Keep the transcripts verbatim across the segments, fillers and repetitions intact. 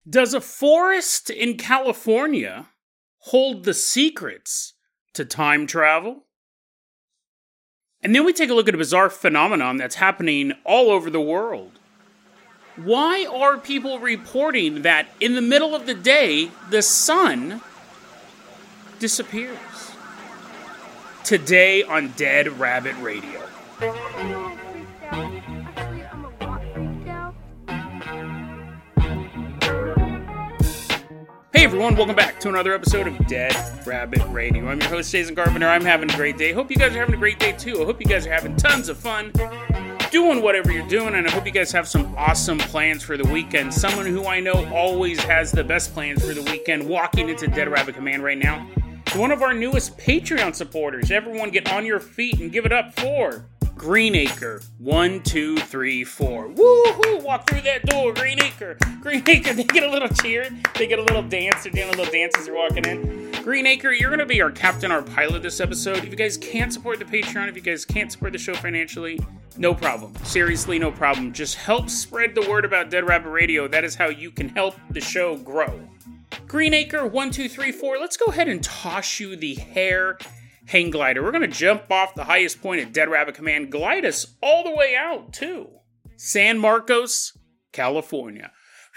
Does a forest in California hold the secrets to time travel? And then we take a look at a bizarre phenomenon that's happening all over the world. Why are people reporting that in the middle of the day, the sun disappears? Today on Dead Rabbit Radio. Hey everyone, welcome back to another episode of Dead Rabbit Radio. I'm your host, Jason Carpenter. I'm having a great day. Hope you guys are having a great day too. I hope you guys are having tons of fun doing whatever you're doing, and I hope you guys have some awesome plans for the weekend. Someone who I know always has the best plans for the weekend, walking into Dead Rabbit Command right now. One of our newest Patreon supporters. Everyone get on your feet and give it up for Greenacre. One, two, three, four. Woohoo! Walk through that door, Greenacre. Greenacre, they get a little cheer. They get a little dance. They're doing a little dance as they're walking in. Greenacre, you're going to be our captain, our pilot this episode. If you guys can't support the Patreon, if you guys can't support the show financially, no problem. Seriously, no problem. Just help spread the word about Dead Rabbit Radio. That is how you can help the show grow. Greenacre, one, two, three, four. Let's go ahead and toss you the hair hang glider. We're going to jump off the highest point at Dead Rabbit Command, glide us all the way out to San Marcos, California.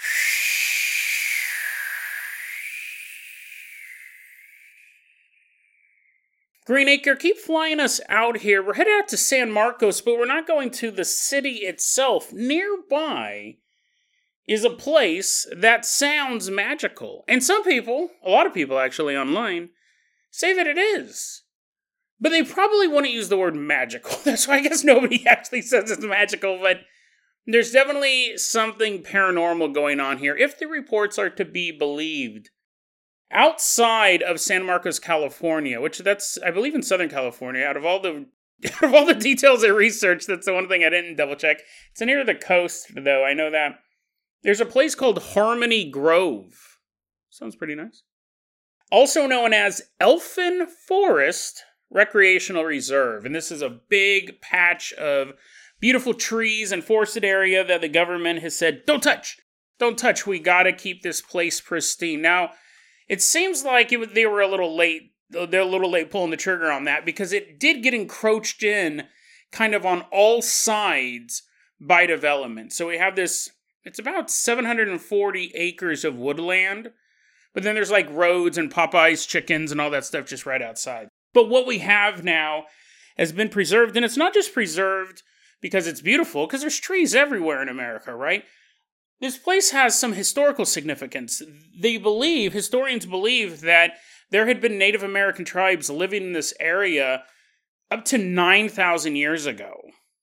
Greenacre, keep flying us out here. We're headed out to San Marcos, but we're not going to the city itself. Nearby is a place that sounds magical. And some people, a lot of people actually online, say that it is. But they probably wouldn't use the word magical. That's why I guess nobody actually says it's magical, but there's definitely something paranormal going on here, if the reports are to be believed. Outside of San Marcos, California, which that's, I believe, in Southern California, out of all the out of all the details I researched, that's the one thing I didn't double check. It's near the coast, though, I know that. There's a place called Harmony Grove. Sounds pretty nice. Also known as Elfin Forest Recreational Reserve. And this is a big patch of beautiful trees and forested area that the government has said, don't touch, don't touch. We gotta keep this place pristine. Now, it seems like it, they were a little late. They're a little late pulling the trigger on that because it did get encroached in kind of on all sides by development. So we have this, it's about seven hundred forty acres of woodland, but then there's like roads and Popeye's chickens and all that stuff just right outside. But what we have now has been preserved, and it's not just preserved because it's beautiful, because there's trees everywhere in America, right? This place has some historical significance. They believe, historians believe, that there had been Native American tribes living in this area up to nine thousand years ago.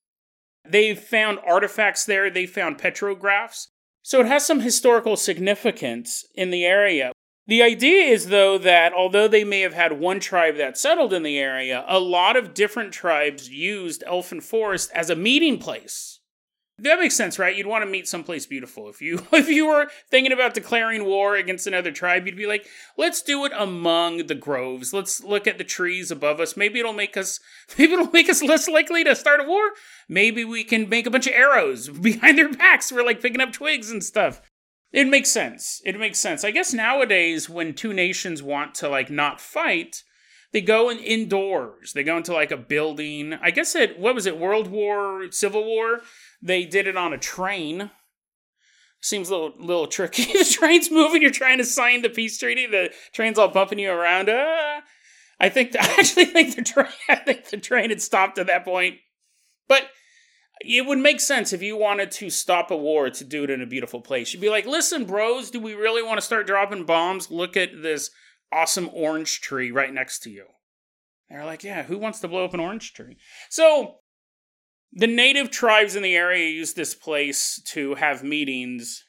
They found artifacts there, they found petrographs, so it has some historical significance in the area. The idea is, though, that although they may have had one tribe that settled in the area, a lot of different tribes used Elfin Forest as a meeting place. That makes sense, right? You'd want to meet someplace beautiful. If you if you were thinking about declaring war against another tribe, you'd be like, let's do it among the groves. Let's look at the trees above us. Maybe it'll make us maybe it'll make us less likely to start a war. Maybe we can make a bunch of arrows behind their backs. We're like picking up twigs and stuff. It makes sense. It makes sense. I guess nowadays when two nations want to like not fight, they go in indoors. They go into like a building. I guess it, what was it, World War, Civil War? They did it on a train. Seems a little, little tricky. The train's moving, you're trying to sign the peace treaty, the train's all bumping you around. Uh, I think, I actually think the train, I think the train had stopped at that point. But it would make sense if you wanted to stop a war to do it in a beautiful place. You'd be like, listen, bros, do we really want to start dropping bombs? Look at this awesome orange tree right next to you. They're like, yeah, who wants to blow up an orange tree? So the native tribes in the area used this place to have meetings.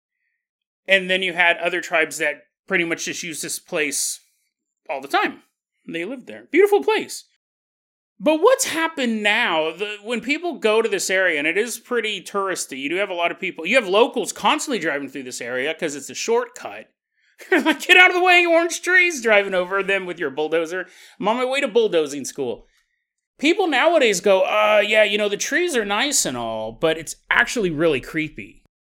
And then you had other tribes that pretty much just used this place all the time. They lived there. Beautiful place. But what's happened now, the, when people go to this area, and it is pretty touristy, you do have a lot of people, you have locals constantly driving through this area because it's a shortcut. Like, get out of the way, orange trees, driving over them with your bulldozer. I'm on my way to bulldozing school. People nowadays go, uh, yeah, you know, the trees are nice and all, but it's actually really creepy.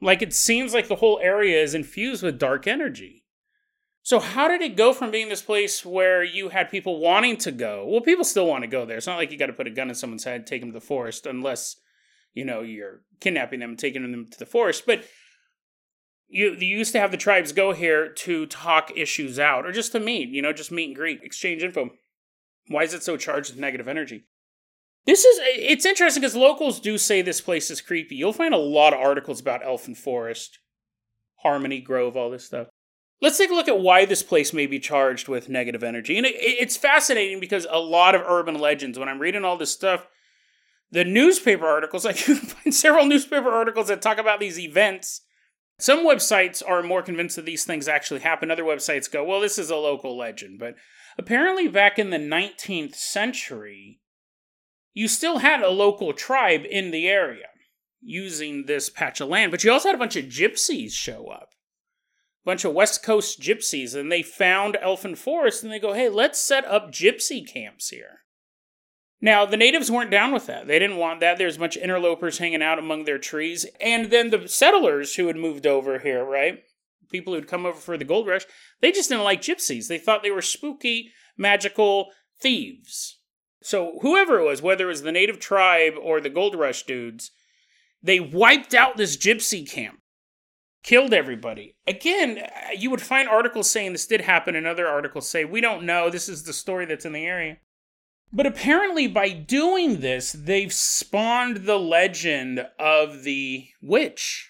Like, it seems like the whole area is infused with dark energy. So how did it go from being this place where you had people wanting to go? Well, people still want to go there. It's not like you got to put a gun in someone's head, take them to the forest, unless, you know, you're kidnapping them and taking them to the forest. But you, you used to have the tribes go here to talk issues out, or just to meet, you know, just meet and greet, exchange info. Why is it so charged with negative energy? This is, it's interesting because locals do say this place is creepy. You'll find a lot of articles about Elfin Forest, Harmony Grove, all this stuff. Let's take a look at why this place may be charged with negative energy. And it, it's fascinating because a lot of urban legends, when I'm reading all this stuff, the newspaper articles, I can find several newspaper articles that talk about these events. Some websites are more convinced that these things actually happen. Other websites go, well, this is a local legend. But apparently back in the nineteenth century, you still had a local tribe in the area using this patch of land. But you also had a bunch of gypsies show up. A bunch of West Coast gypsies. And they found Elfin Forest and they go, hey, let's set up gypsy camps here. Now, the natives weren't down with that. They didn't want that. There's a bunch of interlopers hanging out among their trees. And then the settlers who had moved over here, right? People who'd come over for the gold rush, they just didn't like gypsies. They thought they were spooky, magical thieves. So whoever it was, whether it was the native tribe or the gold rush dudes, they wiped out this gypsy camp. Killed everybody. Again, you would find articles saying this did happen, and other articles say, we don't know, this is the story that's in the area. But apparently by doing this, they've spawned the legend of the witch.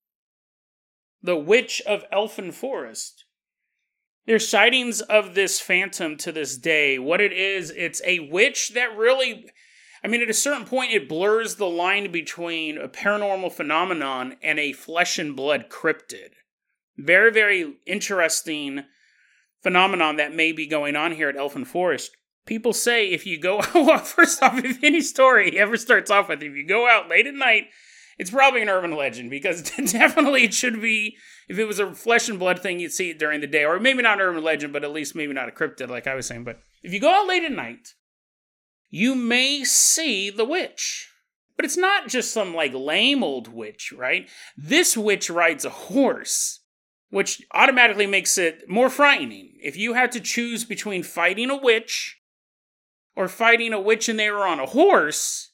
The Witch of Elfin Forest. There's sightings of this phantom to this day. What it is, it's a witch that really... I mean, at a certain point, it blurs the line between a paranormal phenomenon and a flesh and blood cryptid. Very, very interesting phenomenon that may be going on here at Elfin Forest. People say if you go, well, first off, if any story ever starts off with, if you go out late at night, it's probably an urban legend, because definitely it should be, if it was a flesh and blood thing, you'd see it during the day, or maybe not an urban legend, but at least maybe not a cryptid, like I was saying. But if you go out late at night, you may see the witch. But it's not just some, like, lame old witch, right? This witch rides a horse, which automatically makes it more frightening. If you had to choose between fighting a witch or fighting a witch and they were on a horse,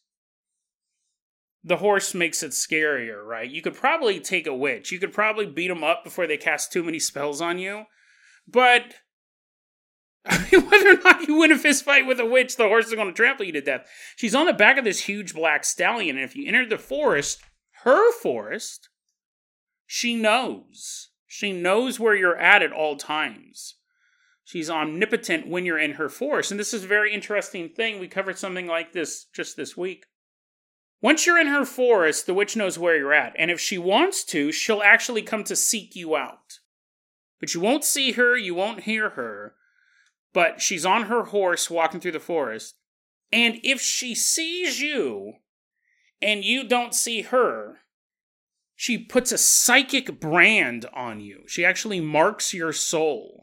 the horse makes it scarier, right? You could probably take a witch. You could probably beat them up before they cast too many spells on you. But I mean, whether or not you win a fist fight with a witch, the horse is going to trample you to death. She's on the back of this huge black stallion, and if you enter the forest, her forest, she knows. She knows where you're at at all times. She's omnipotent when you're in her forest. And this is a very interesting thing. We covered something like this just this week. Once you're in her forest, the witch knows where you're at. And if she wants to, she'll actually come to seek you out. But you won't see her, you won't hear her. But she's on her horse walking through the forest. And if she sees you and you don't see her, she puts a psychic brand on you. She actually marks your soul.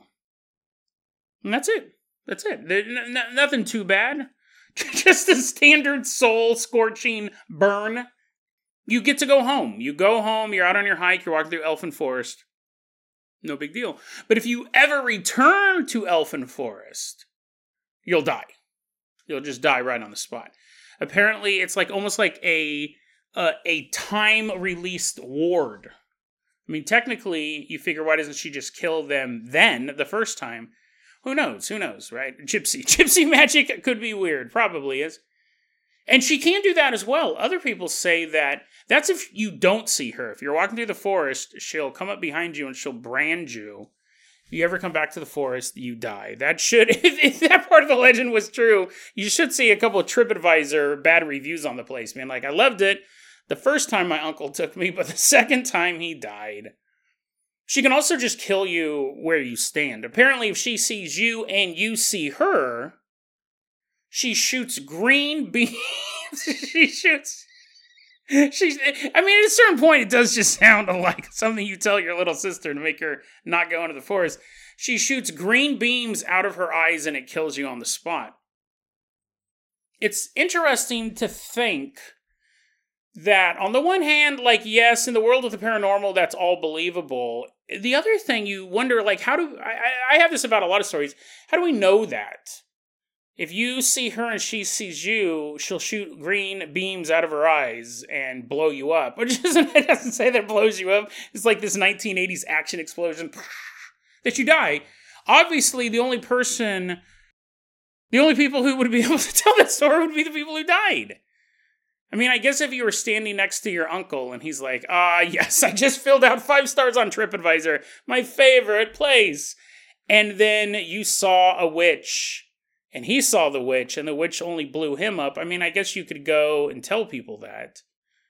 And that's it. That's it. N- n- nothing too bad. Just a standard soul-scorching burn. You get to go home. You go home, you're out on your hike, you're walking through Elfin Forest. No big deal. But if you ever return to Elfin Forest, you'll die. You'll just die right on the spot. Apparently, it's like almost like a uh, a time-released ward. I mean, technically, you figure, why doesn't she just kill them then, the first time? Who knows? Who knows, right? Gypsy. Gypsy magic could be weird. Probably is. And she can do that as well. Other people say that that's if you don't see her. If you're walking through the forest, she'll come up behind you and she'll brand you. If you ever come back to the forest, you die. That should, if, if that part of the legend was true, you should see a couple of TripAdvisor bad reviews on the place, man. Like, I loved it the first time my uncle took me, but the second time he died. She can also just kill you where you stand. Apparently, if she sees you and you see her, she shoots green beams. she shoots... She's, I mean, at a certain point, it does just sound like something you tell your little sister to make her not go into the forest. She shoots green beams out of her eyes and it kills you on the spot. It's interesting to think that on the one hand, like, yes, in the world of the paranormal, that's all believable. The other thing you wonder, like, how do, I, I have this about a lot of stories, how do we know that? If you see her and she sees you, she'll shoot green beams out of her eyes and blow you up. Which isn't, it doesn't say that it blows you up. It's like this nineteen eighties action explosion that you die. Obviously, the only person, the only people who would be able to tell that story would be the people who died. I mean, I guess if you were standing next to your uncle and he's like, ah, yes, I just filled out five stars on TripAdvisor, my favorite place. And then you saw a witch. And he saw the witch, and the witch only blew him up. I mean, I guess you could go and tell people that.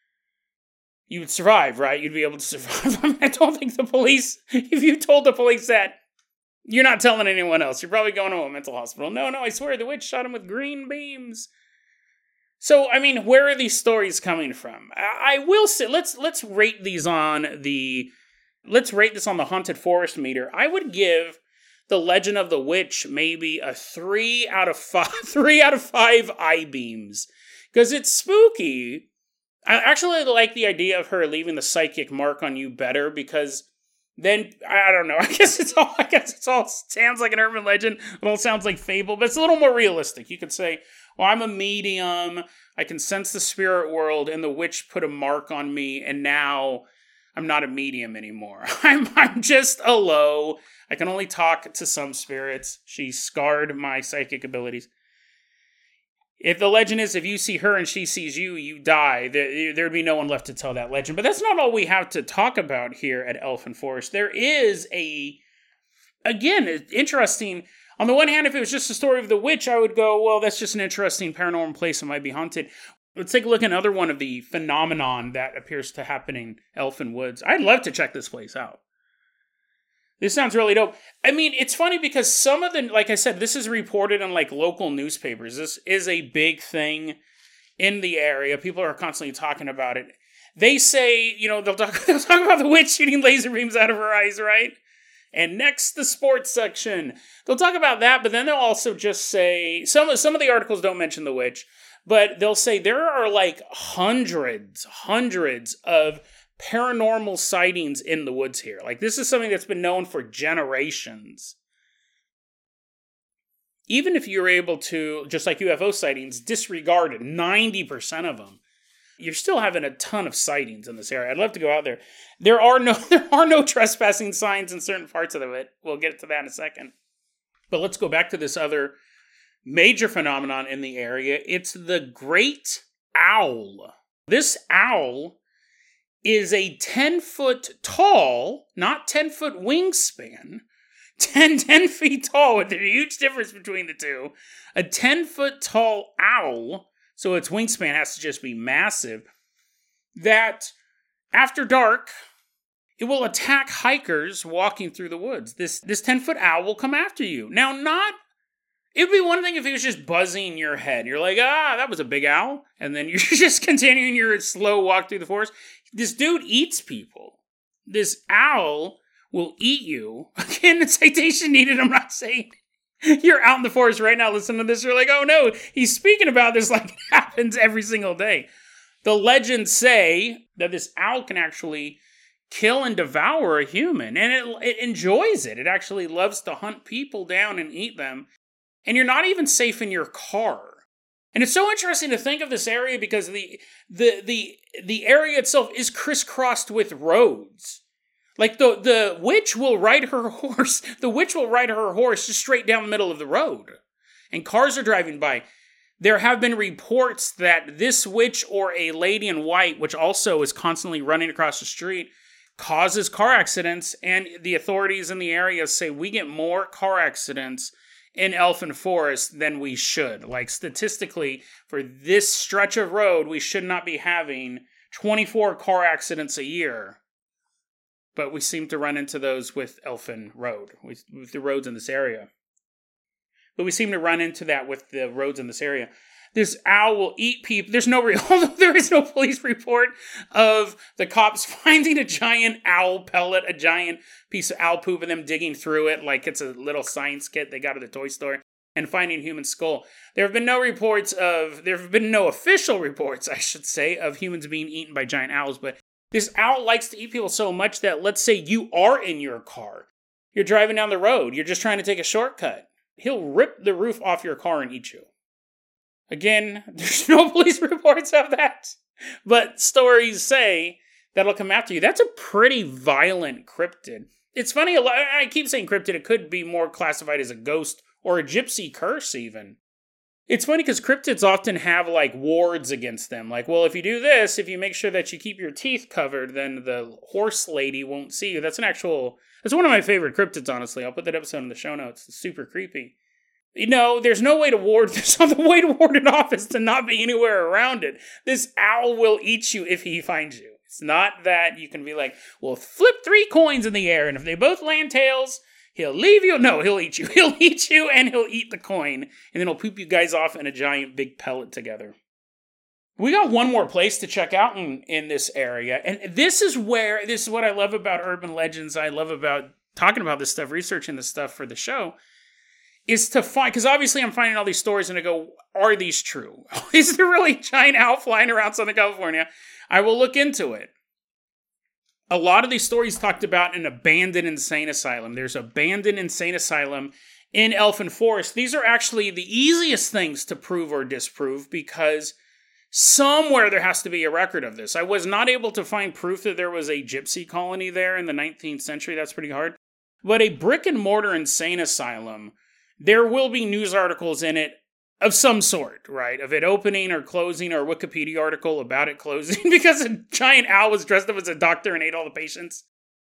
You would survive, right? You'd be able to survive. I mean, I don't think the police, if you told the police that, you're not telling anyone else. You're probably going to a mental hospital. No, no, I swear, the witch shot him with green beams. So, I mean, where are these stories coming from? I, I will say, let's let's rate these on the, let's rate this on the Haunted Forest meter. I would give The Legend of the Witch maybe a three out of five, three out of five I-beams. Because it's spooky. I actually like the idea of her leaving the psychic mark on you better, because then, I don't know, I guess it's all, I guess it's all sounds like an urban legend, it all sounds like fable, but it's a little more realistic. You could say, well, I'm a medium, I can sense the spirit world, and the witch put a mark on me, and now I'm not a medium anymore. I'm I'm just a low. I can only talk to some spirits. She scarred my psychic abilities. If the legend is, if you see her and she sees you, you die, there, there'd be no one left to tell that legend. But that's not all we have to talk about here at Elfin Forest. There is a, again, interesting, on the one hand, if it was just a story of the witch, I would go, well, that's just an interesting paranormal place that might be haunted. Let's take a look at another one of the phenomenon that appears to happen in Elfin Woods. I'd love to check this place out. This sounds really dope. I mean, it's funny because some of the, like I said, this is reported in like local newspapers. This is a big thing in the area. People are constantly talking about it. They say, you know, they'll talk, they'll talk about the witch shooting laser beams out of her eyes, right? And next, the sports section. They'll talk about that, but then they'll also just say, some, some of the articles don't mention the witch, but they'll say there are like hundreds, hundreds of paranormal sightings in the woods here. Like, this is something that's been known for generations. Even if you're able to, just like U F O sightings, disregard ninety percent of them, you're still having a ton of sightings in this area. I'd love to go out there. There are no there are no trespassing signs in certain parts of it. We'll get to that in a second. But let's go back to this other major phenomenon in the area. It's the great owl. This owl is a ten-foot tall, not ten-foot wingspan, ten, ten feet tall, with a huge difference between the two. A ten-foot tall owl, so its wingspan has to just be massive, that after dark, it will attack hikers walking through the woods. This this ten-foot owl will come after you. Now, not... It would be one thing if it was just buzzing your head. You're like, ah, that was a big owl. And then you're just continuing your slow walk through the forest. This dude eats people. This owl will eat you. Again, the citation needed, I'm not saying. You're out in the forest right now listening to this. You're like, oh no, he's speaking about this like it happens every single day. The legends say that this owl can actually kill and devour a human. And it, it enjoys it. It actually loves to hunt people down and eat them. And you're not even safe in your car. And it's so interesting to think of this area because the the the the area itself is crisscrossed with roads. Like the the witch will ride her horse. The witch will ride her horse just straight down the middle of the road. And cars are driving by. There have been reports that this witch or a lady in white, which also is constantly running across the street, causes car accidents. And the authorities in the area say we get more car accidents in Elfin Forest than we should. Like, statistically, for this stretch of road, we should not be having twenty-four car accidents a year. But we seem to run into those with Elfin Road, with, with the roads in this area. But we seem to run into that with the roads in this area. This owl will eat people. There's no real, there is no police report of the cops finding a giant owl pellet, a giant piece of owl poop, and them digging through it like it's a little science kit they got at the toy store, and finding a human skull. There have been no reports of, there have been no official reports, I should say, of humans being eaten by giant owls, but this owl likes to eat people so much that, let's say you are in your car. You're driving down the road. You're just trying to take a shortcut. He'll rip the roof off your car and eat you. Again, there's no police reports of that. But stories say that'll come after you. That's a pretty violent cryptid. It's funny, I keep saying cryptid. It could be more classified as a ghost or a gypsy curse even. It's funny because cryptids often have like wards against them. Like, well, if you do this, if you make sure that you keep your teeth covered, then the horse lady won't see you. That's an actual, that's one of my favorite cryptids, honestly. I'll put that episode in the show notes. It's super creepy. You know, there's no way to ward this. The way to ward it off is to not be anywhere around it. This owl will eat you if he finds you. It's not that you can be like, well, flip three coins in the air, and if they both land tails, he'll leave you. No, he'll eat you. He'll eat you, and he'll eat the coin, and then he'll poop you guys off in a giant big pellet together. We got one more place to check out in, in this area, and this is where, this is what I love about urban legends, I love about talking about this stuff, researching this stuff for the show, is to find, because obviously I'm finding all these stories and I go, are these true? Is there really a giant owl flying around Southern California? I will look into it. A lot of these stories talked about an abandoned insane asylum. There's an abandoned insane asylum in Elfin Forest. These are actually the easiest things to prove or disprove because somewhere there has to be a record of this. I was not able to find proof that there was a gypsy colony there in the nineteenth century. That's pretty hard. But a brick and mortar insane asylum, there will be news articles in it of some sort, right? Of it opening or closing, or a Wikipedia article about it closing because a giant owl was dressed up as a doctor and ate all the patients.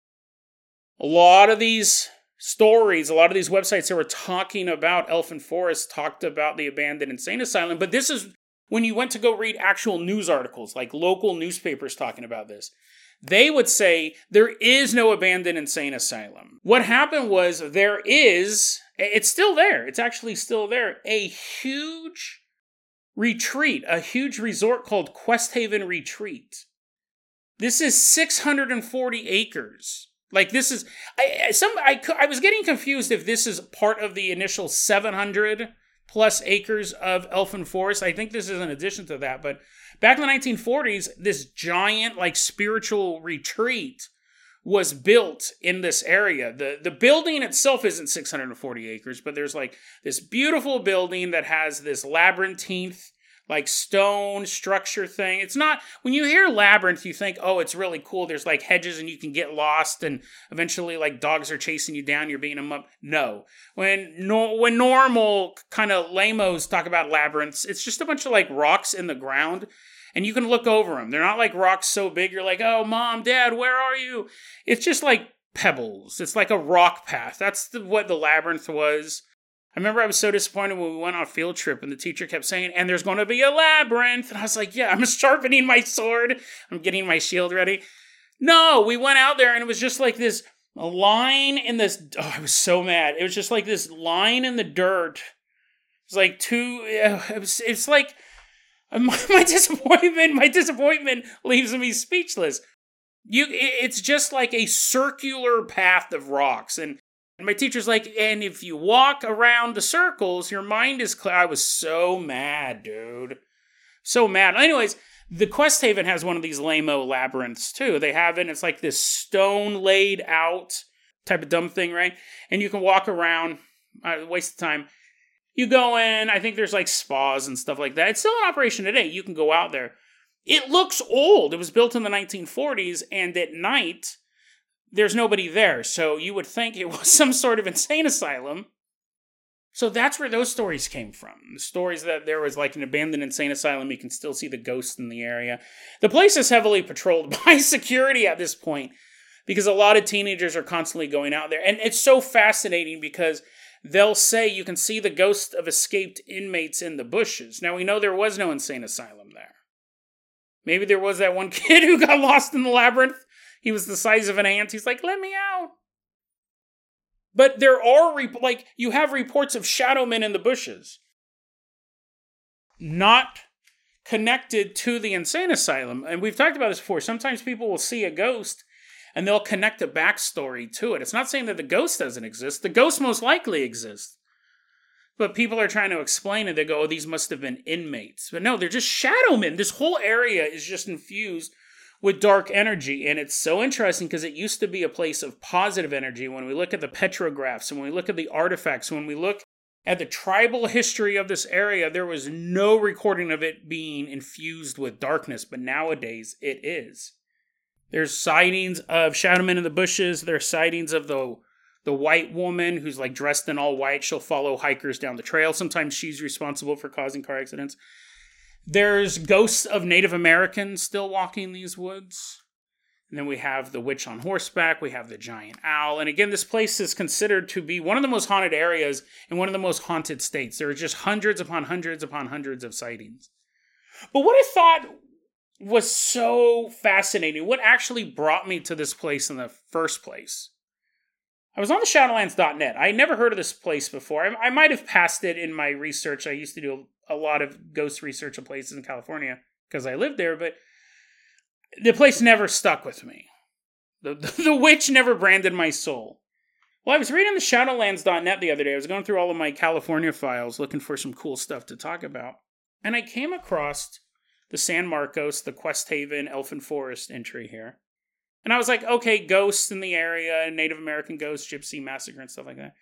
A lot of these stories, a lot of these websites that were talking about Elfin Forest talked about the abandoned insane asylum, but this is when you went to go read actual news articles, like local newspapers talking about this. They would say there is no abandoned insane asylum. What happened was there is, it's still there, it's actually still there, a huge retreat, a huge resort called Quest Haven Retreat. This is six hundred forty acres. Like this is, I, some, I, I was getting confused if this is part of the initial seven hundred plus acres of Elfin Forest. I think this is in addition to that, but back in the nineteen forties, this giant, like, spiritual retreat was built in this area. The the building itself isn't six hundred forty acres, but there's, like, this beautiful building that has this labyrinthine, like, stone structure thing. It's not, when you hear labyrinth, you think, oh, it's really cool. There's, like, hedges and you can get lost and eventually, like, dogs are chasing you down, you're beating them up. No. When no, when normal kind of lamos talk about labyrinths, it's just a bunch of, like, rocks in the ground and you can look over them. They're not, like, rocks so big you're like, oh, mom, dad, where are you? It's just, like, pebbles. It's like a rock path. That's the, what the labyrinth was. I remember I was so disappointed when we went on a field trip and the teacher kept saying, and there's going to be a labyrinth. And I was like, yeah, I'm sharpening my sword. I'm getting my shield ready. No, we went out there and it was just like this line in this. Oh, I was so mad. It was just like this line in the dirt. It was like two. It was, it's like my, my disappointment. My disappointment leaves me speechless. You, it's just like a circular path of rocks. And And my teacher's like, and if you walk around the circles, your mind is clear. I was so mad, dude. So mad. Anyways, the Quest Haven has one of these lame-o labyrinths, too. They have it, and it's like this stone laid out type of dumb thing, right? And you can walk around. Uh, waste of time. You go in. I think there's like spas and stuff like that. It's still in operation today. You can go out there. It looks old. It was built in the nineteen forties, and at night there's nobody there, so you would think it was some sort of insane asylum. So that's where those stories came from. The stories that there was like an abandoned insane asylum, you can still see the ghosts in the area. The place is heavily patrolled by security at this point, because a lot of teenagers are constantly going out there. And it's so fascinating because they'll say you can see the ghosts of escaped inmates in the bushes. Now, we know there was no insane asylum there. Maybe there was that one kid who got lost in the labyrinth. He was the size of an ant. He's like, let me out. But there are, rep- like, you have reports of shadow men in the bushes. Not connected to the insane asylum. And we've talked about this before. Sometimes people will see a ghost and they'll connect a backstory to it. It's not saying that the ghost doesn't exist. The ghost most likely exists. But people are trying to explain it. They go, oh, these must have been inmates. But no, they're just shadow men. This whole area is just infused with dark energy. And it's so interesting because it used to be a place of positive energy. When we look at the petrographs and when we look at the artifacts, when we look at the tribal history of this area, there was no recording of it being infused with darkness. But nowadays, it is. There's sightings of shadow men in the bushes. There's sightings of the The white woman who's like dressed in all white. She'll follow hikers down the trail. Sometimes she's responsible for causing car accidents. There's ghosts of Native Americans still walking these woods. And then we have the witch on horseback. We have the giant owl. And again, this place is considered to be one of the most haunted areas in one of the most haunted states. There are just hundreds upon hundreds upon hundreds of sightings. But what I thought was so fascinating, what actually brought me to this place in the first place, I was on the shadowlands dot net. I had never heard of this place before. I, I might have passed it in my research. I used to do a lot of ghost research of places in California because I lived there, but the place never stuck with me. The, the, the witch never branded my soul. Well, I was reading the shadowlands dot net the other day. I was going through all of my California files looking for some cool stuff to talk about. And I came across the San Marcos, the Quest Haven, Elfin Forest entry here. And I was like, okay, ghosts in the area, Native American ghosts, Gypsy massacre, and stuff like that.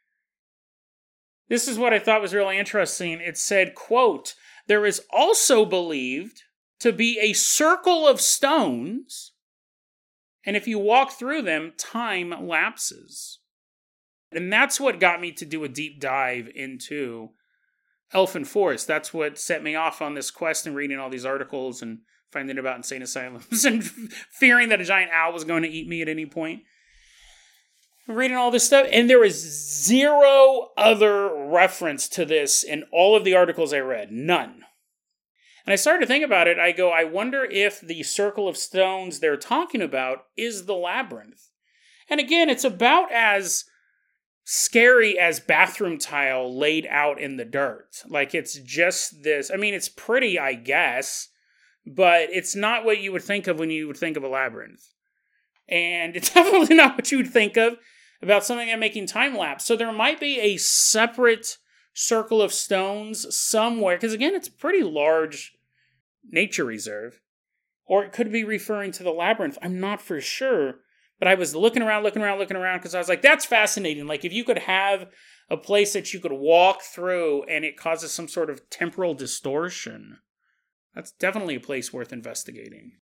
This is what I thought was really interesting. It said, quote, there is also believed to be a circle of stones, and if you walk through them, time lapses. And that's what got me to do a deep dive into Elfin Forest. That's what set me off on this quest and reading all these articles and finding about insane asylums and fearing that a giant owl was going to eat me at any point. Reading all this stuff, and there was zero other reference to this in all of the articles I read. None. And I started to think about it. I go, I wonder if the circle of stones they're talking about is the labyrinth. And again, it's about as scary as bathroom tile laid out in the dirt. Like, it's just this. I mean, it's pretty, I guess, but it's not what you would think of when you would think of a labyrinth. And it's definitely not what you would think of about something like making time lapse. So there might be a separate circle of stones somewhere, because again, it's a pretty large nature reserve. Or it could be referring to the labyrinth. I'm not for sure. But I was looking around, looking around, looking around, because I was like, that's fascinating. Like, if you could have a place that you could walk through and it causes some sort of temporal distortion, that's definitely a place worth investigating.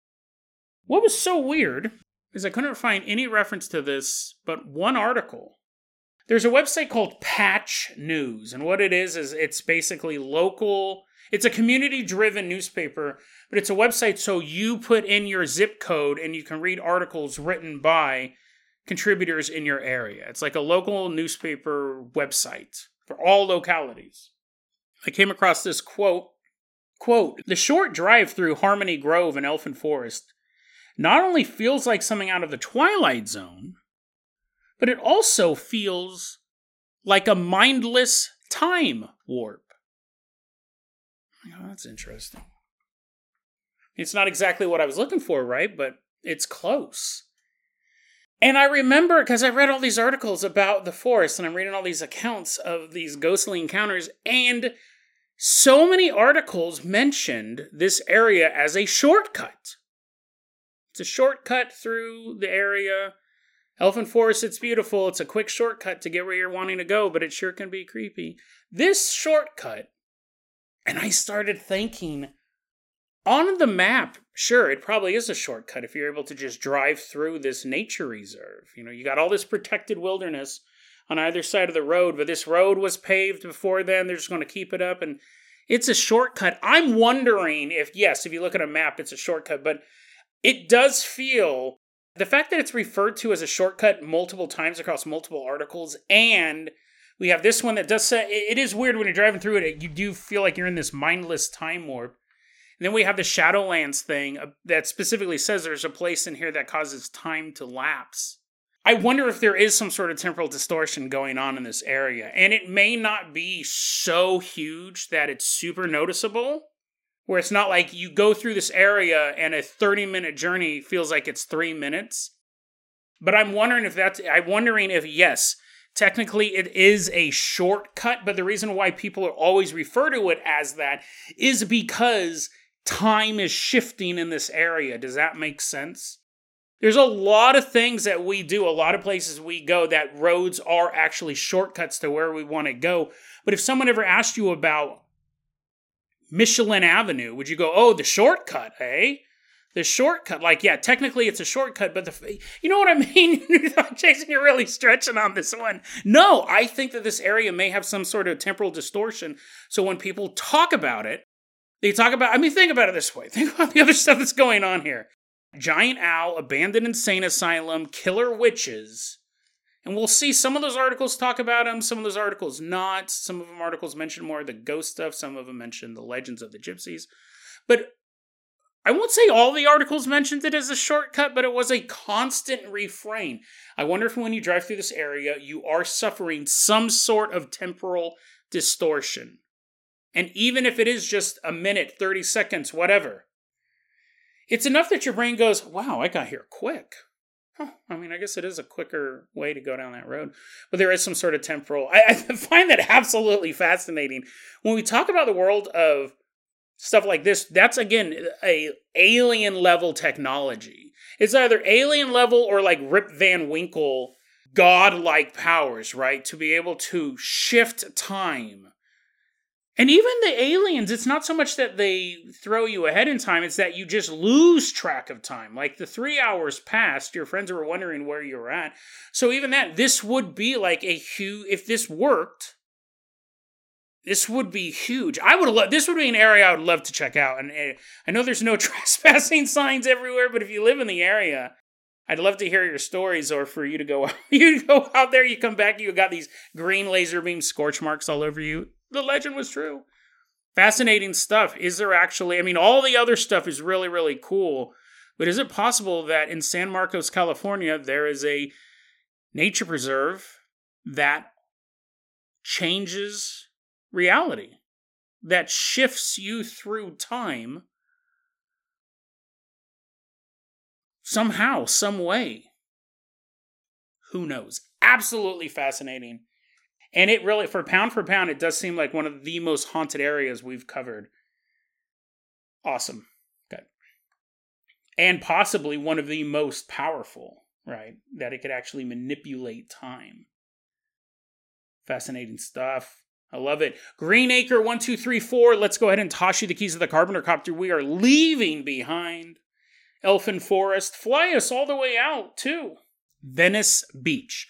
What was so weird is I couldn't find any reference to this but one article. There's a website called Patch News, and what it is is it's basically local. It's a community-driven newspaper, but it's a website so you put in your zip code and you can read articles written by contributors in your area. It's like a local newspaper website for all localities. I came across this quote, quote, the short drive through Harmony Grove in Elfin Forest not only feels like something out of the Twilight Zone, but it also feels like a mindless time warp. Oh, that's interesting. It's not exactly what I was looking for, right? But it's close. And I remember, because I read all these articles about the forest, and I'm reading all these accounts of these ghostly encounters, and so many articles mentioned this area as a shortcut. It's a shortcut through the area. Elfin Forest, it's beautiful. It's a quick shortcut to get where you're wanting to go, but it sure can be creepy. This shortcut, and I started thinking, on the map, sure, it probably is a shortcut if you're able to just drive through this nature reserve. You know, you got all this protected wilderness on either side of the road, but this road was paved before then. They're just going to keep it up, and it's a shortcut. I'm wondering if, yes, if you look at a map, it's a shortcut, but it does feel, the fact that it's referred to as a shortcut multiple times across multiple articles, and we have this one that does say, it is weird when you're driving through it, you do feel like you're in this mindless time warp. And then we have the Shadowlands thing that specifically says there's a place in here that causes time to lapse. I wonder if there is some sort of temporal distortion going on in this area. And it may not be so huge that it's super noticeable, where it's not like you go through this area and a thirty-minute journey feels like it's three minutes. But I'm wondering if that's, I'm wondering if, yes, Technically, it is a shortcut, but the reason why people always refer to it as that is because time is shifting in this area. Does that make sense? There's a lot of things that we do, a lot of places we go that roads are actually shortcuts to where we want to go. But if someone ever asked you about Michelin Avenue, would you go, oh, the shortcut, eh? The shortcut. Like, yeah, technically it's a shortcut, but the, you know what I mean? Jason, you're really stretching on this one. No, I think that this area may have some sort of temporal distortion. So when people talk about it, they talk about, I mean, think about it this way. Think about the other stuff that's going on here. Giant owl, abandoned insane asylum, killer witches. And we'll see some of those articles talk about them, some of those articles not. Some of them articles mention more of the ghost stuff, some of them mention the legends of the gypsies. But I won't say all the articles mentioned it as a shortcut, but it was a constant refrain. I wonder if when you drive through this area, you are suffering some sort of temporal distortion. And even if it is just a minute, thirty seconds, whatever, it's enough that your brain goes, wow, I got here quick. Huh, I mean, I guess it is a quicker way to go down that road. But there is some sort of temporal. I, I find that absolutely fascinating. When we talk about the world of stuff like this, that's, again, a alien level technology. It's either alien level or like Rip Van Winkle godlike powers, right? To be able to shift time. And even the aliens, it's not so much that they throw you ahead in time, it's that you just lose track of time. Like the three hours passed, your friends were wondering where you were at. So even that, this would be like a huge, if this worked, this would be huge. I would love, this would be an area I would love to check out. And uh, I know there's no trespassing signs everywhere, but if you live in the area, I'd love to hear your stories, or for you to go out, you go out there, you come back, you got these green laser beam scorch marks all over you. The legend was true. Fascinating stuff. Is there actually, I mean, all the other stuff is really, really cool, but is it possible that in San Marcos, California, there is a nature preserve that changes reality, that shifts you through time somehow, some way? Who knows? Absolutely fascinating. And it really, for pound for pound, it does seem like one of the most haunted areas we've covered. Awesome. Good. And possibly one of the most powerful, right? That it could actually manipulate time. Fascinating stuff. I love it. Greenacre one two three four. Let's go ahead and toss you the keys of the Carpenter Copter. We are leaving behind Elfin Forest. Fly us all the way out to Venice Beach.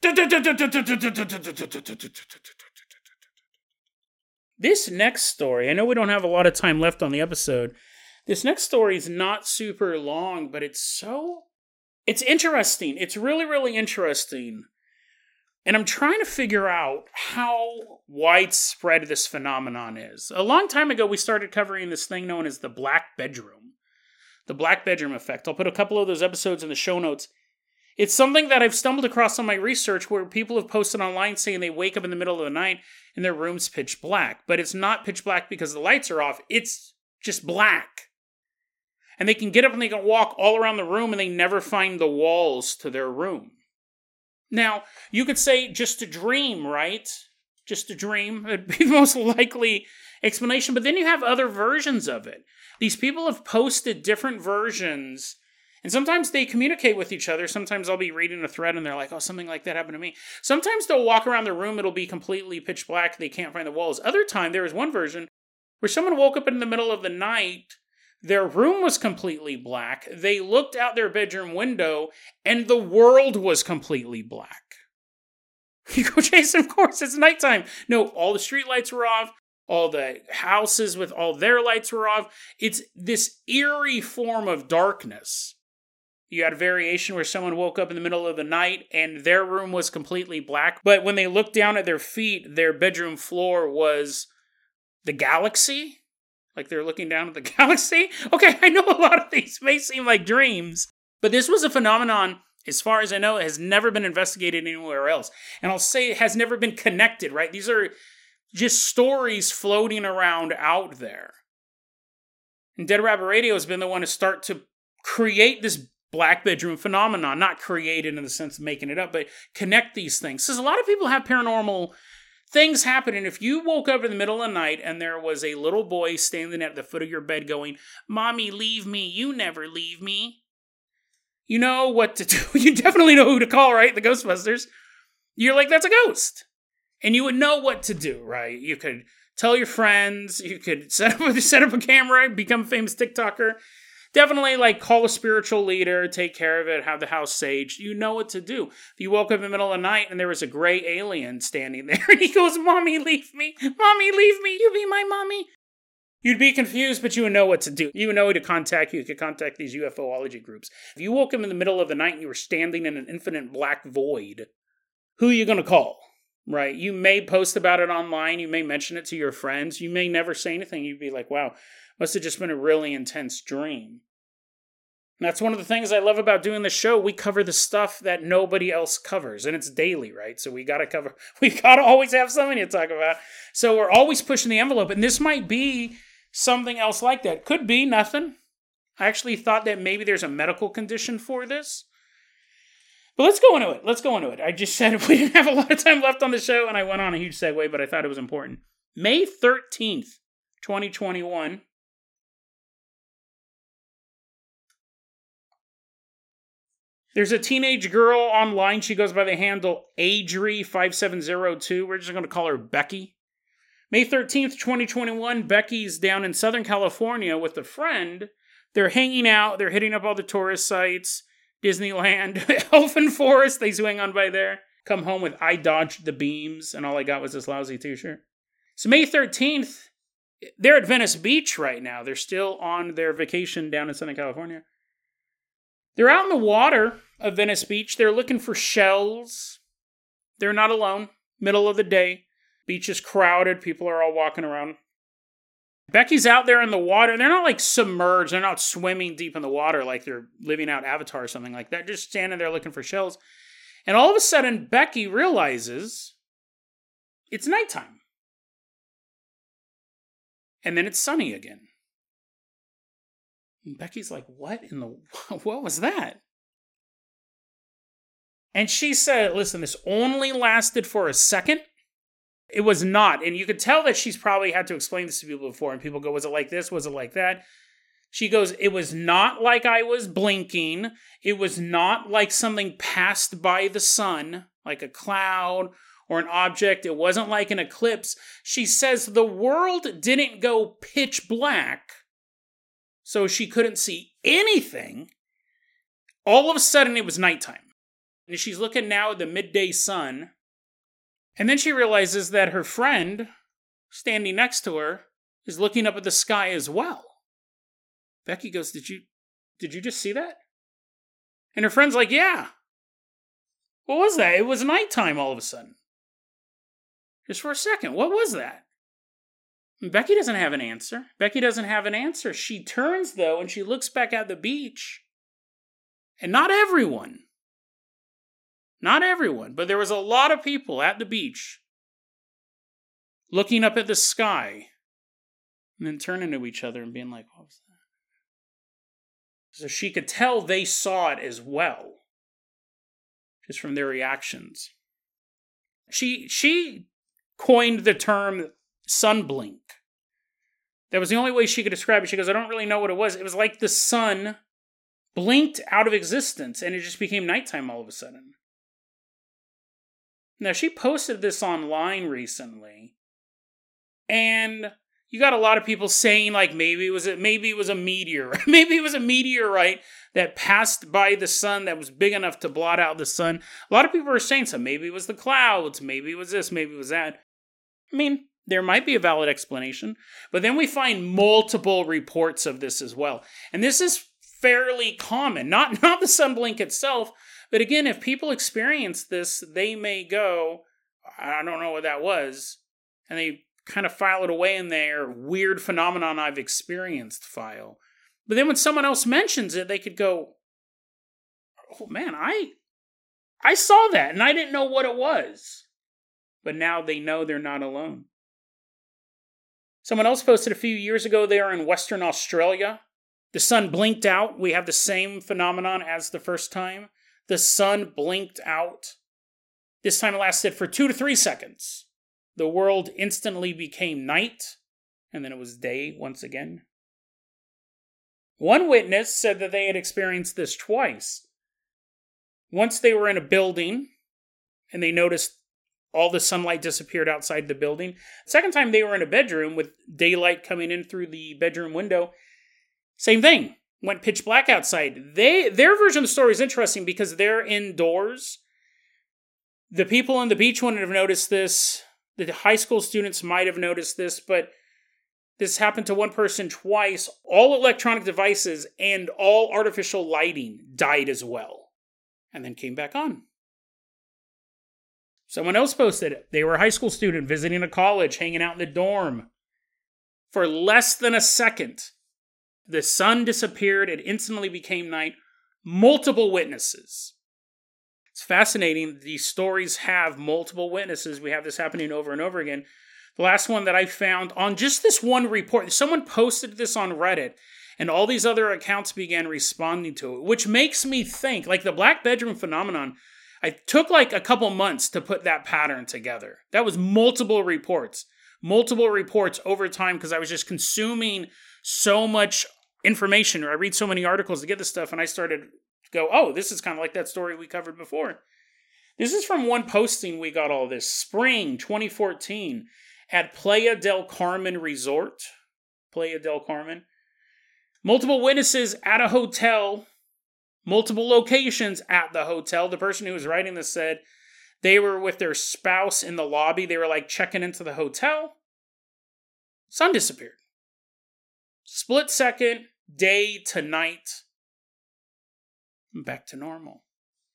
This next story, I know we don't have a lot of time left on the episode. This next story is not super long, but it's so, it's interesting. It's really, really interesting. And I'm trying to figure out how widespread this phenomenon is. A long time ago, we started covering this thing known as the Black Bedroom. The Black Bedroom Effect. I'll put a couple of those episodes in the show notes. It's something that I've stumbled across on my research where people have posted online saying they wake up in the middle of the night and their room's pitch black. But it's not pitch black because the lights are off. It's just black. And they can get up and they can walk all around the room and they never find the walls to their room. Now, you could say just a dream, right? Just a dream. It'd be the most likely explanation. But then you have other versions of it. These people have posted different versions. And sometimes they communicate with each other. Sometimes I'll be reading a thread and they're like, oh, something like that happened to me. Sometimes they'll walk around the room. It'll be completely pitch black. They can't find the walls. Other time, there was one version where someone woke up in the middle of the night. Their room was completely black. They looked out their bedroom window and the world was completely black. You go, Jason, of course, it's nighttime. No, all the street lights were off. All the houses with all their lights were off. It's this eerie form of darkness. You had a variation where someone woke up in the middle of the night and their room was completely black. But when they looked down at their feet, their bedroom floor was the galaxy. Like they're looking down at the galaxy. Okay, I know a lot of these may seem like dreams. But this was a phenomenon, as far as I know, it has never been investigated anywhere else. And I'll say it has never been connected, right? These are just stories floating around out there. And Dead Rabbit Radio has been the one to start to create this black bedroom phenomenon, not created in the sense of making it up, but connect these things. Because a lot of people have paranormal things happen, and if you woke up in the middle of the night and there was a little boy standing at the foot of your bed going, "Mommy, leave me, you never leave me," you know what to do. You definitely know who to call, right? The Ghostbusters. You're like, that's a ghost. And you would know what to do, right? You could tell your friends, you could set up, set up a camera, become a famous TikToker. Definitely, like, call a spiritual leader, take care of it, have the house saged. You know what to do. If you woke up in the middle of the night and there was a gray alien standing there and he goes, "Mommy, leave me. Mommy, leave me. You be my mommy." You'd be confused, but you would know what to do. You would know who to contact. You could contact these UFOlogy groups. If you woke up in the middle of the night and you were standing in an infinite black void, who are you going to call? Right? You may post about it online. You may mention it to your friends. You may never say anything. You'd be like, wow, must have just been a really intense dream. And that's one of the things I love about doing the show. We cover the stuff that nobody else covers, and it's daily, right? So we got to cover, we got to always have something to talk about. So we're always pushing the envelope, and this might be something else like that. Could be nothing. I actually thought that maybe there's a medical condition for this. But let's go into it. Let's go into it. I just said we didn't have a lot of time left on the show, and I went on a huge segue, but I thought it was important. May thirteenth, twenty twenty-one. There's a teenage girl online. She goes by the handle Adri five seven zero two. We're just going to call her Becky. May thirteenth, twenty twenty-one, Becky's down in Southern California with a friend. They're hanging out. They're hitting up all the tourist sites. Disneyland, Elfin Forest, they swing on by there. Come home with "I dodged the beams," and all I got was this lousy t-shirt. So May thirteenth, they're at Venice Beach right now. They're still on their vacation down in Southern California. They're out in the water of Venice Beach. They're looking for shells. They're not alone. Middle of the day. Beach is crowded. People are all walking around. Becky's out there in the water. They're not like submerged. They're not swimming deep in the water like they're living out Avatar or something like that. Just standing there looking for shells. And all of a sudden, Becky realizes it's nighttime. And then it's sunny again. And Becky's like, what in the... What was that? And she said, listen, this only lasted for a second. It was not. And you could tell that she's probably had to explain this to people before. And people go, was it like this? Was it like that? She goes, it was not like I was blinking. It was not like something passed by the sun, like a cloud or an object. It wasn't like an eclipse. She says the world didn't go pitch black, so she couldn't see anything. All of a sudden, it was nighttime. And she's looking now at the midday sun. And then she realizes that her friend, standing next to her, is looking up at the sky as well. Becky goes, did you, did you just see that? And her friend's like, yeah. What was that? It was nighttime all of a sudden. Just for a second. What was that? And Becky doesn't have an answer. Becky doesn't have an answer. She turns, though, and she looks back at the beach. And not everyone. Not everyone, but there was a lot of people at the beach looking up at the sky and then turning to each other and being like, what was that? So she could tell they saw it as well, just from their reactions. She she coined the term sunblink. That was the only way she could describe it. She goes, I don't really know what it was. It was like the sun blinked out of existence and it just became nighttime all of a sudden. Now, she posted this online recently, and you got a lot of people saying, like, maybe it was a, maybe it was a meteor. Maybe it was a meteorite that passed by the sun that was big enough to blot out the sun. A lot of people are saying so. Maybe it was the clouds. Maybe it was this. Maybe it was that. I mean, there might be a valid explanation, but then we find multiple reports of this as well. And this is fairly common. Not, not the sun blink itself, but again, if people experience this, they may go, I don't know what that was, and they kind of file it away in their weird phenomenon I've experienced file. But then when someone else mentions it, they could go, oh man, I I saw that, and I didn't know what it was. But now they know they're not alone. Someone else posted a few years ago they are in Western Australia. The sun blinked out. We have the same phenomenon as the first time. The sun blinked out. This time it lasted for two to three seconds. The world instantly became night, and then it was day once again. One witness said that they had experienced this twice. Once they were in a building, and they noticed all the sunlight disappeared outside the building. The second time they were in a bedroom with daylight coming in through the bedroom window. Same thing. Went pitch black outside. They Their version of the story is interesting because they're indoors. The people on the beach wouldn't have noticed this. The high school students might have noticed this, but this happened to one person twice. All electronic devices and all artificial lighting died as well, and then came back on. Someone else posted it. They were a high school student visiting a college, hanging out in the dorm. For less than a second, the sun disappeared. It instantly became night. Multiple witnesses. It's fascinating. These stories have multiple witnesses. We have this happening over and over again. The last one that I found on just this one report, someone posted this on Reddit, and all these other accounts began responding to it, which makes me think, like the black bedroom phenomenon, I took like a couple months to put that pattern together. That was multiple reports. Multiple reports over time because I was just consuming so much information, or I read so many articles to get this stuff, and I started to go, oh, this is kind of like that story we covered before. This is from one posting we got all this. Spring twenty fourteen at Playa del Carmen Resort. Playa del Carmen. Multiple witnesses at a hotel. Multiple locations at the hotel. The person who was writing this said they were with their spouse in the lobby. They were like checking into the hotel. Sun disappeared. Split second, day to night. Back to normal.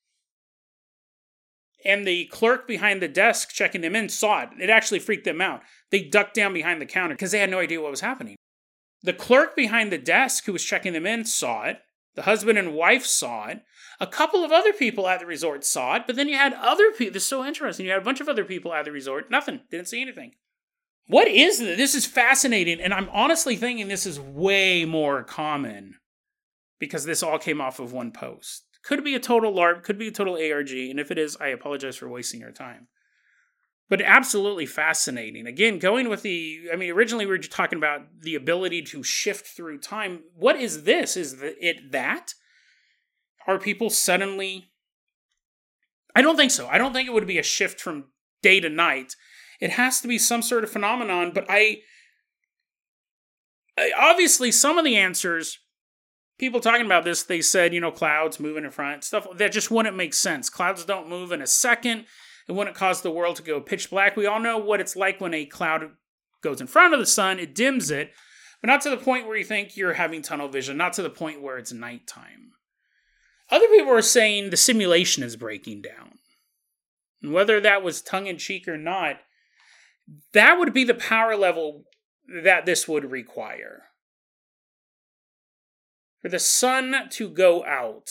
And the clerk behind the desk checking them in saw it. It actually freaked them out. They ducked down behind the counter because they had no idea what was happening. The clerk behind the desk who was checking them in saw it. The husband and wife saw it. A couple of other people at the resort saw it, but then you had other people. This is so interesting. You had a bunch of other people at the resort. Nothing. Didn't see anything. What is this? This is fascinating, and I'm honestly thinking this is way more common because this all came off of one post. Could be a total LARP, could be a total A R G, and if it is, I apologize for wasting your time. But absolutely fascinating. Again, going with the, I mean, originally we were just talking about the ability to shift through time. What is this? Is it that? Are people suddenly... I don't think so. I don't think it would be a shift from day to night. It has to be some sort of phenomenon, but I... I obviously, some of the answers, people talking about this, they said, you know, clouds moving in front, stuff that just wouldn't make sense. Clouds don't move in a second. It wouldn't cause the world to go pitch black. We all know what it's like when a cloud goes in front of the sun. It dims it, but not to the point where you think you're having tunnel vision, not to the point where it's nighttime. Other people are saying the simulation is breaking down. And whether that was tongue-in-cheek or not, that would be the power level that this would require. For the sun to go out,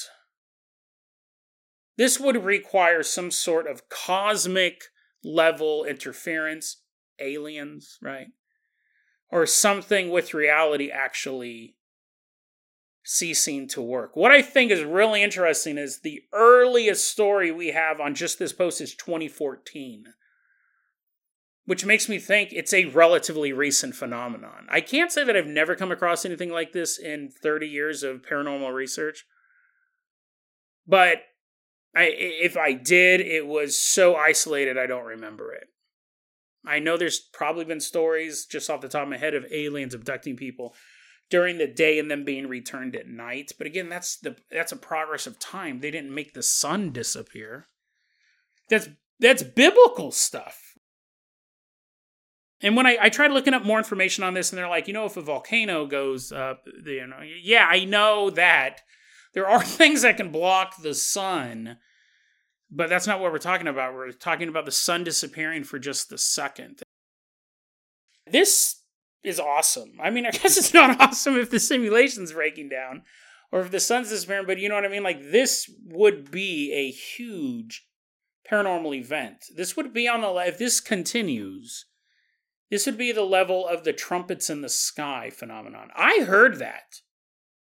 this would require some sort of cosmic level interference, aliens, right? Or something with reality actually ceasing to work. What I think is really interesting is the earliest story we have on just this post is twenty fourteen, which makes me think it's a relatively recent phenomenon. I can't say that I've never come across anything like this in thirty years of paranormal research, but I, if I did, it was so isolated I don't remember it. I know there's probably been stories, just off the top of my head, of aliens abducting people during the day and then being returned at night. But again, that's the that's a progress of time. They didn't make the sun disappear. That's that's biblical stuff. And when I, I tried looking up more information on this, and they're like, you know, if a volcano goes up, you know, yeah, I know that. There are things that can block the sun, but that's not what we're talking about. We're talking about the sun disappearing for just a second. This is awesome. I mean, I guess it's not awesome if the simulation's breaking down or if the sun's disappearing, but you know what I mean? Like, this would be a huge paranormal event. This would be on the, if this continues, this would be the level of the trumpets in the sky phenomenon. I heard that.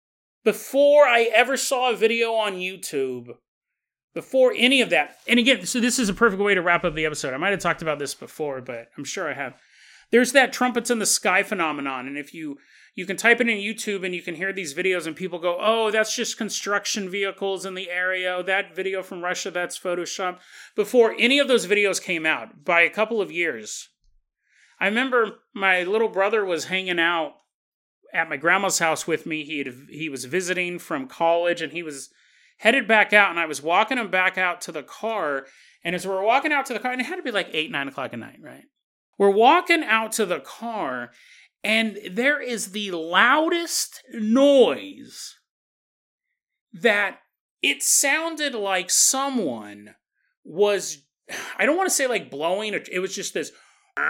before I ever saw a video on YouTube, before any of that, and again, so this is a perfect way to wrap up the episode. I might have talked about this before, but I'm sure I have. There's that trumpets in the sky phenomenon, and if you you can type it in YouTube and you can hear these videos and people go, oh, that's just construction vehicles in the area. Oh, that video from Russia, that's Photoshop. Before any of those videos came out, by a couple of years, I remember my little brother was hanging out at my grandma's house with me. He had, he was visiting from college, and he was headed back out, and I was walking him back out to the car. And as we were walking out to the car, and it had to be like eight, nine o'clock at night, right? We're walking out to the car, and there is the loudest noise that it sounded like someone was, I don't want to say like blowing, it was just this,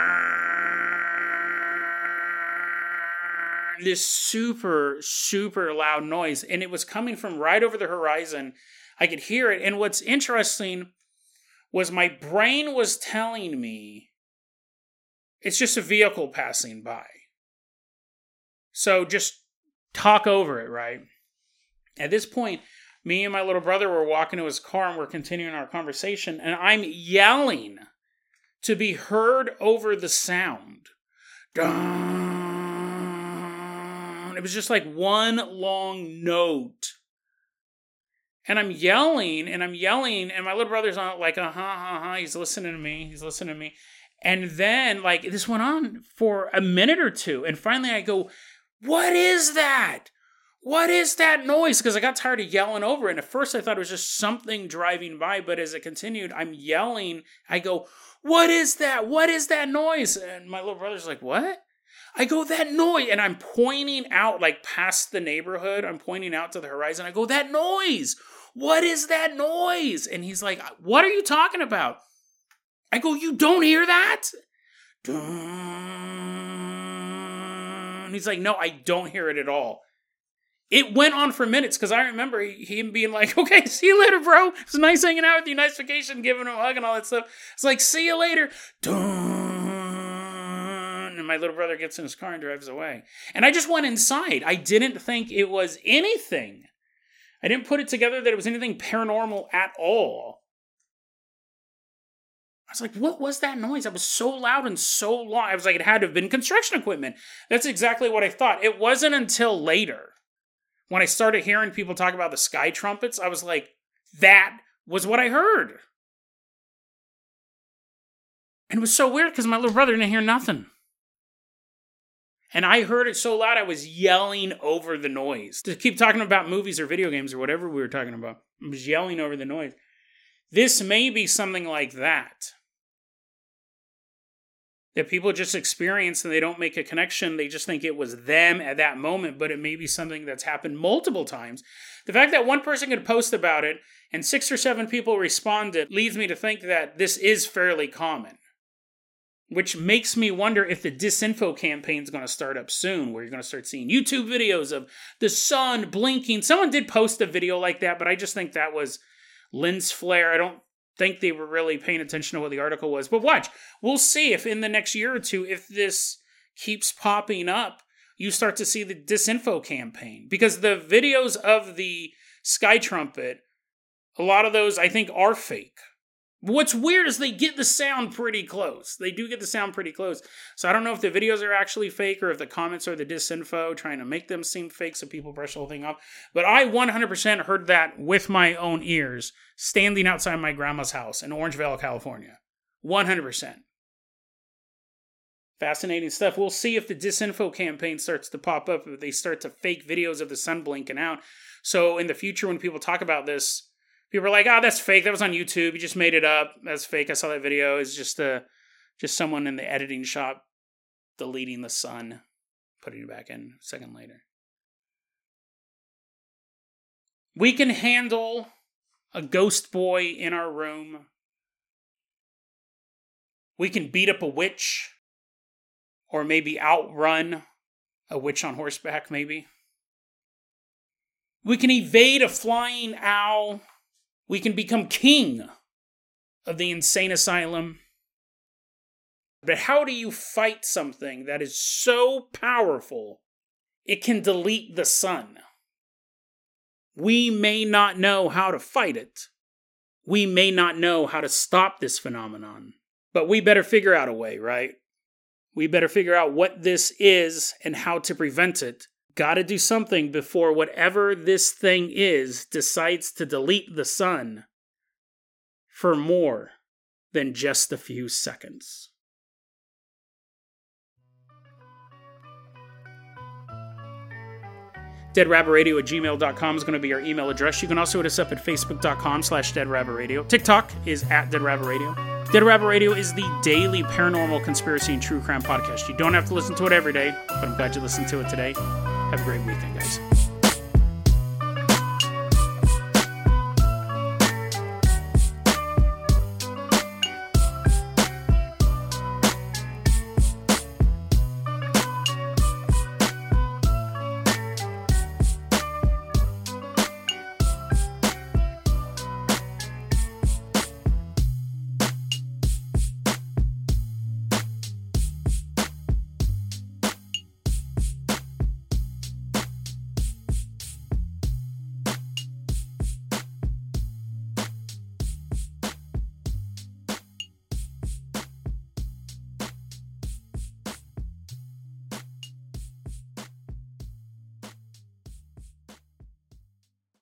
this super, super loud noise, and it was coming from right over the horizon. I could hear it, and what's interesting was my brain was telling me it's just a vehicle passing by. So just talk over it, right? At this point, me and my little brother were walking to his car and we're continuing our conversation, and I'm yelling to be heard over the sound. Dun! It was just like one long note. And I'm yelling, and I'm yelling, and my little brother's on like, uh-huh, uh-huh, he's listening to me, he's listening to me. And then, like, this went on for a minute or two, and finally I go, what is that? What is that noise? Because I got tired of yelling over it. And at first I thought it was just something driving by. But as it continued, I'm yelling. I go, what is that? What is that noise? And my little brother's like, what? I go, that noise. And I'm pointing out, like, past the neighborhood. I'm pointing out to the horizon. I go, that noise. What is that noise? And he's like, what are you talking about? I go, you don't hear that? And he's like, no, I don't hear it at all. It went on for minutes because I remember him being like, okay, see you later, bro. It was nice hanging out with you. Nice vacation, giving him a hug and all that stuff. It's like, see you later. And my little brother gets in his car and drives away. And I just went inside. I didn't think it was anything. I didn't put it together that it was anything paranormal at all. I was like, what was that noise? It was so loud and so long. I was like, it had to have been construction equipment. That's exactly what I thought. It wasn't until later, when I started hearing people talk about the sky trumpets, I was like, that was what I heard. And it was so weird because my little brother didn't hear nothing. And I heard it so loud, I was yelling over the noise. To keep talking about movies or video games or whatever we were talking about, I was yelling over the noise. This may be something like that. That people just experience and they don't make a connection. They just think it was them at that moment, but it may be something that's happened multiple times. The fact that one person could post about it and six or seven people responded leads me to think that this is fairly common. Which makes me wonder if the disinfo campaign is going to start up soon, where you're going to start seeing YouTube videos of the sun blinking. Someone did post a video like that, but I just think that was lens flare. I don't think they were really paying attention to what the article was. But watch, we'll see if in the next year or two, if this keeps popping up, you start to see the disinfo campaign. Because the videos of the sky trumpet, a lot of those I think are fake. What's weird is they get the sound pretty close. They do get the sound pretty close. So I don't know if the videos are actually fake or if the comments are the disinfo trying to make them seem fake so people brush the whole thing off. But I one hundred percent heard that with my own ears standing outside my grandma's house in Orangevale, California. one hundred percent. Fascinating stuff. We'll see if the disinfo campaign starts to pop up, if they start to fake videos of the sun blinking out. So in the future when people talk about this, people are like, oh, that's fake. That was on YouTube. You just made it up. That's fake. I saw that video. It's just uh, just someone in the editing shop deleting the sun, putting it back in a second later. We can handle a ghost boy in our room. We can beat up a witch. Or maybe outrun a witch on horseback, maybe. We can evade a flying owl. We can become king of the insane asylum. But how do you fight something that is so powerful it can delete the sun? We may not know how to fight it. We may not know how to stop this phenomenon. But we better figure out a way, right? We better figure out what this is and how to prevent it. Gotta do something before whatever this thing is decides to delete the sun for more than just a few seconds. deadrabbitradio at gmail dot com is going to be our email address. You can also hit us up at facebook.com slash deadrabbitradio. TikTok is at deadrabbitradio. Dead Rabbit Radio is the daily paranormal conspiracy and true crime podcast. You don't have to listen to it every day, but I'm glad you listened to it today. Have a great weekend, guys.